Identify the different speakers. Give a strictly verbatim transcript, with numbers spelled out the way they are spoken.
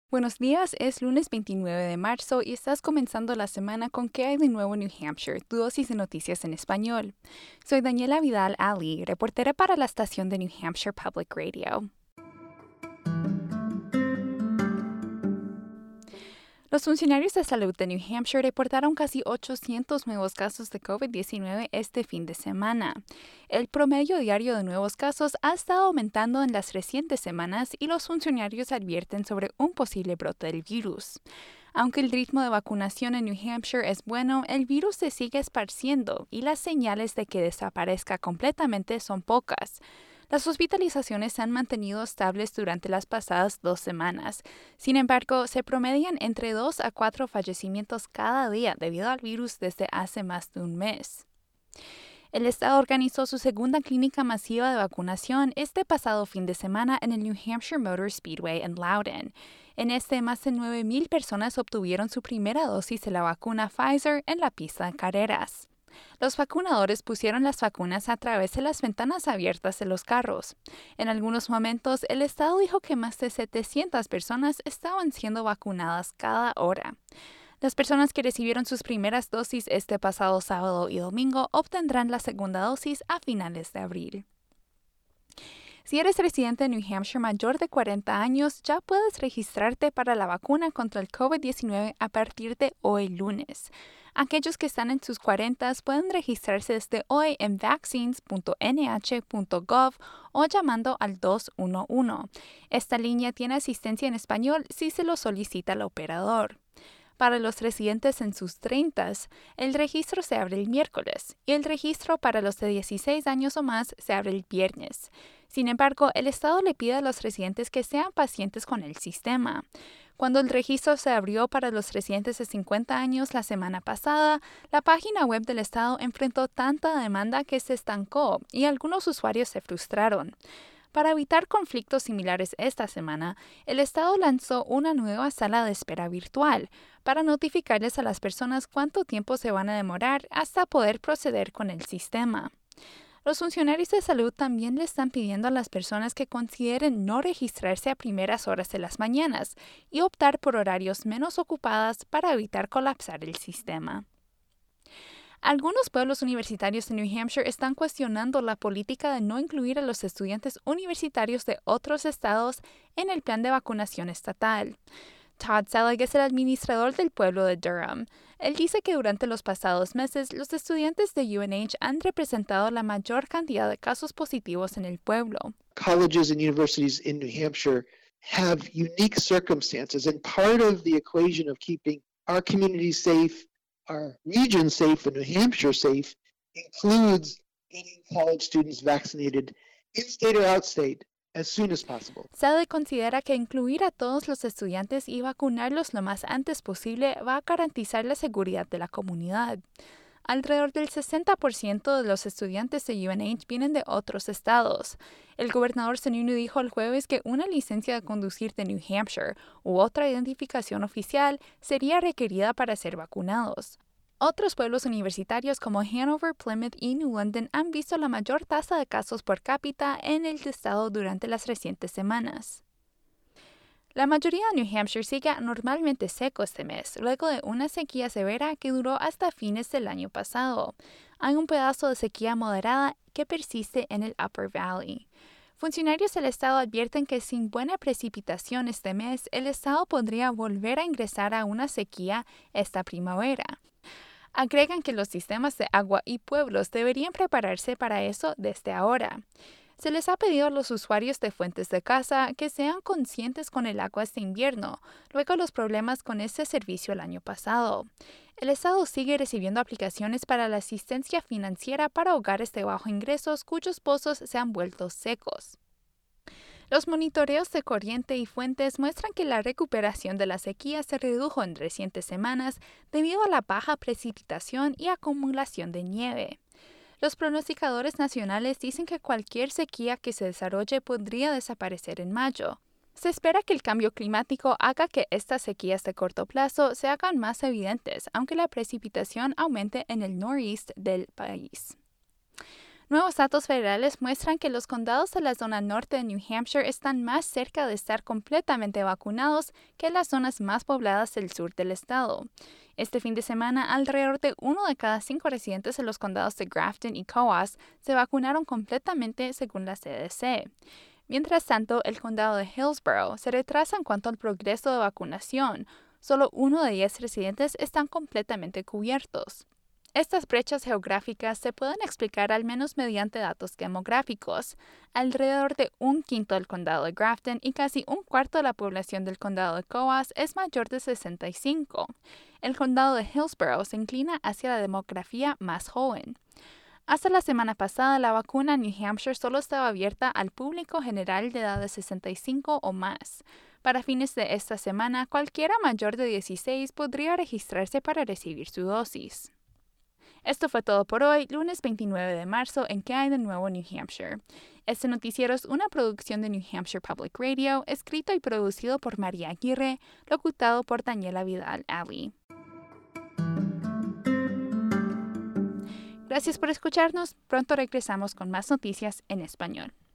Speaker 1: Buenos días, es lunes veintinueve de marzo y estás comenzando la semana con ¿Qué hay de nuevo en New Hampshire? Tu dosis de noticias en español. Soy Daniela Vidal Ali, reportera para la estación de New Hampshire Public Radio. Los funcionarios de salud de New Hampshire reportaron casi ochocientos nuevos casos de COVID diecinueve este fin de semana. El promedio diario de nuevos casos ha estado aumentando en las recientes semanas y los funcionarios advierten sobre un posible brote del virus. Aunque el ritmo de vacunación en New Hampshire es bueno, el virus se sigue esparciendo y las señales de que desaparezca completamente son pocas. Las hospitalizaciones se han mantenido estables durante las pasadas dos semanas. Sin embargo, se promedian entre dos a cuatro fallecimientos cada día debido al virus desde hace más de un mes. El estado organizó su segunda clínica masiva de vacunación este pasado fin de semana en el New Hampshire Motor Speedway en Loudon. En este, más de nueve mil personas obtuvieron su primera dosis de la vacuna Pfizer en la pista de carreras. Los vacunadores pusieron las vacunas a través de las ventanas abiertas de los carros. En algunos momentos, el estado dijo que más de setecientas personas estaban siendo vacunadas cada hora. Las personas que recibieron sus primeras dosis este pasado sábado y domingo obtendrán la segunda dosis a finales de abril. Si eres residente de New Hampshire mayor de cuarenta años, ya puedes registrarte para la vacuna contra el COVID diecinueve a partir de hoy lunes. Aquellos que están en sus cuarentas pueden registrarse desde hoy en vaccines punto n h punto gov o llamando al dos uno uno. Esta línea tiene asistencia en español si se lo solicita el operador. Para los residentes en sus treintas, el registro se abre el miércoles y el registro para los de dieciséis años o más se abre el viernes. Sin embargo, el estado le pide a los residentes que sean pacientes con el sistema. Cuando el registro se abrió para los residentes de cincuenta años la semana pasada, la página web del estado enfrentó tanta demanda que se estancó y algunos usuarios se frustraron. Para evitar conflictos similares esta semana, el estado lanzó una nueva sala de espera virtual para notificarles a las personas cuánto tiempo se van a demorar hasta poder proceder con el sistema. Los funcionarios de salud también le están pidiendo a las personas que consideren no registrarse a primeras horas de las mañanas y optar por horarios menos ocupados para evitar colapsar el sistema. Algunos pueblos universitarios de New Hampshire están cuestionando la política de no incluir a los estudiantes universitarios de otros estados en el plan de vacunación estatal. Todd Selig es el administrador del pueblo de Durham. Él dice que durante los pasados meses, los estudiantes de U N H han representado la mayor cantidad de casos positivos en el pueblo.
Speaker 2: Colleges and universities in New Hampshire have unique circumstances, and part of the equation of keeping our community safe, our region safe, and New Hampshire safe includes getting college students vaccinated in-state or out-state as soon as possible.
Speaker 1: Selig considera que incluir a todos los estudiantes y vacunarlos lo más antes posible va a garantizar la seguridad de la comunidad. Alrededor del sesenta por ciento de los estudiantes de U N H vienen de otros estados. El gobernador Sununu dijo el jueves que una licencia de conducir de New Hampshire u otra identificación oficial sería requerida para ser vacunados. Otros pueblos universitarios como Hanover, Plymouth y New London han visto la mayor tasa de casos por cápita en el estado durante las recientes semanas. La mayoría de New Hampshire sigue anormalmente seco este mes, luego de una sequía severa que duró hasta fines del año pasado. Hay un pedazo de sequía moderada que persiste en el Upper Valley. Funcionarios del estado advierten que sin buena precipitación este mes, el estado podría volver a ingresar a una sequía esta primavera. Agregan que los sistemas de agua y pueblos deberían prepararse para eso desde ahora. Se les ha pedido a los usuarios de fuentes de casa que sean conscientes con el agua este invierno, luego de los problemas con este servicio el año pasado. El estado sigue recibiendo aplicaciones para la asistencia financiera para hogares de bajos ingresos cuyos pozos se han vuelto secos. Los monitoreos de corriente y fuentes muestran que la recuperación de la sequía se redujo en recientes semanas debido a la baja precipitación y acumulación de nieve. Los pronosticadores nacionales dicen que cualquier sequía que se desarrolle podría desaparecer en mayo. Se espera que el cambio climático haga que estas sequías de corto plazo se hagan más evidentes, aunque la precipitación aumente en el noreste del país. Nuevos datos federales muestran que los condados de la zona norte de New Hampshire están más cerca de estar completamente vacunados que las zonas más pobladas del sur del estado. Este fin de semana, alrededor de uno de cada cinco residentes de los condados de Grafton y Coas se vacunaron completamente según la C D C. Mientras tanto, el condado de Hillsborough se retrasa en cuanto al progreso de vacunación. Solo uno de diez residentes están completamente cubiertos. Estas brechas geográficas se pueden explicar al menos mediante datos demográficos. Alrededor de un quinto del condado de Grafton y casi un cuarto de la población del condado de Coas es mayor de sesenta y cinco. El condado de Hillsborough se inclina hacia la demografía más joven. Hasta la semana pasada, la vacuna en New Hampshire solo estaba abierta al público general de edad de sesenta y cinco o más. Para fines de esta semana, cualquiera mayor de dieciséis podría registrarse para recibir su dosis. Esto fue todo por hoy, lunes veintinueve de marzo, en ¿Qué hay de nuevo New Hampshire? Este noticiero es una producción de New Hampshire Public Radio, escrito y producido por María Aguirre, locutado por Daniela Vidal-Ali. Gracias por escucharnos. Pronto regresamos con más noticias en español.